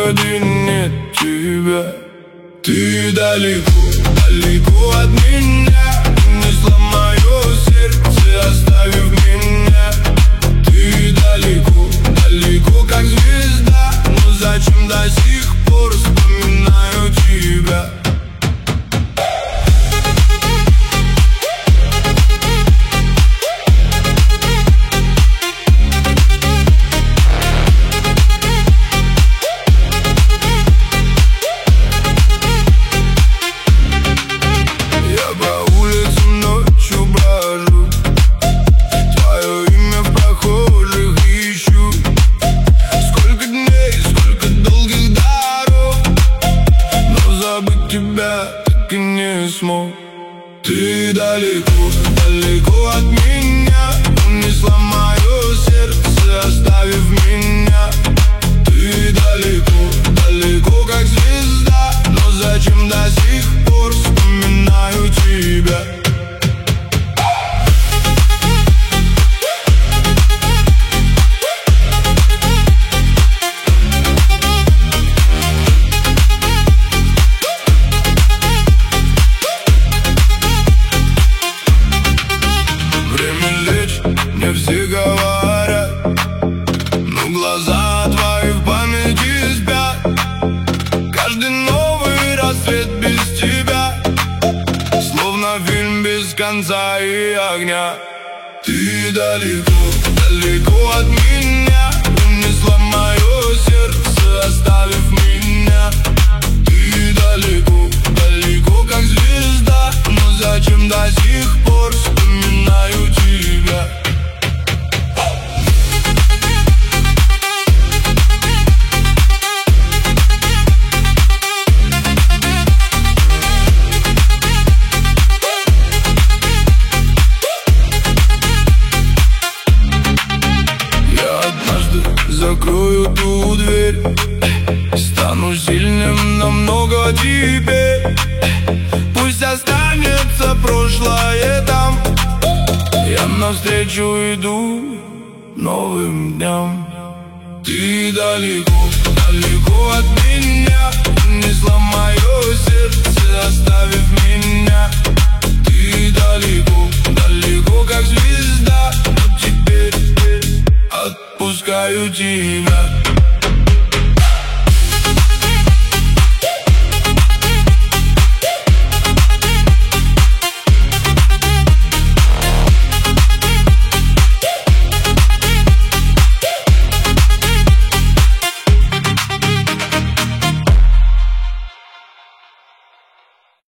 один нет тебя. Ты далеко, далеко от меня, унесла мое сердце, оставив меня. Ты далеко, далеко, как звезда, но зачем до сих пор вспоминаю тебя? Тебя так и не смог. Ты далеко, далеко от меня, унесла мое сердце, оставив меня. Ты далеко, далеко, как звезда, но зачем до сих пор вспоминаю тебя? Мне все говорят, но глаза твои в памяти спят. Каждый новый рассвет без тебя, словно фильм без конца и огня. Ты далеко, далеко от меня, унесла мое сердце, оставив меня. Ты далеко, далеко, как звезда, но зачем до сих пор вспоминаю тебя? Закрою ту дверь, стану сильным намного теперь. Пусть останется прошлое там, я навстречу иду новым дням. Ты далеко, далеко от меня, унесла мое сердце, оставив меня. Ты далеко, далеко, как звезда, но теперь отпускаю тебя.